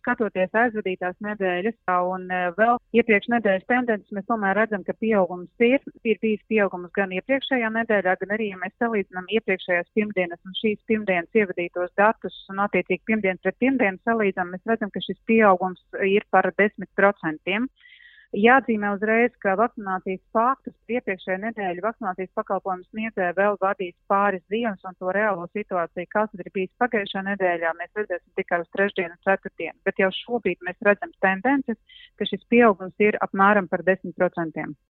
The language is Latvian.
skatoties aizvadītās nedēļas un vēl iepriekš nedēļas tendences, mēs tomēr redzam, ka pieaugums ir bijis pieaugums gan iepriekšējā nedēļā, gan arī, ja mēs salīdzinām iepriekšējās pirmdienas un šīs pirmdienas ievadītos datus un attiecīgi pirmdienu pret pirmdienu salīdzinām, mēs redzam, ka šis pieaugums ir par 10%. Jāatzīmē uzreiz, ka vakcinācijas faktus iepriekšējā nedēļa vakcinācijas pakalpojumu sniedzēja vēl vadīs pāris dienas, un to reālo situāciju, kas ir bijis pagājušā nedēļā, mēs redzēsim tikai uz trešdienu un ceturtdienu. Bet jau šobrīd mēs redzam tendences, ka šis pieaugums ir apmēram par 10%.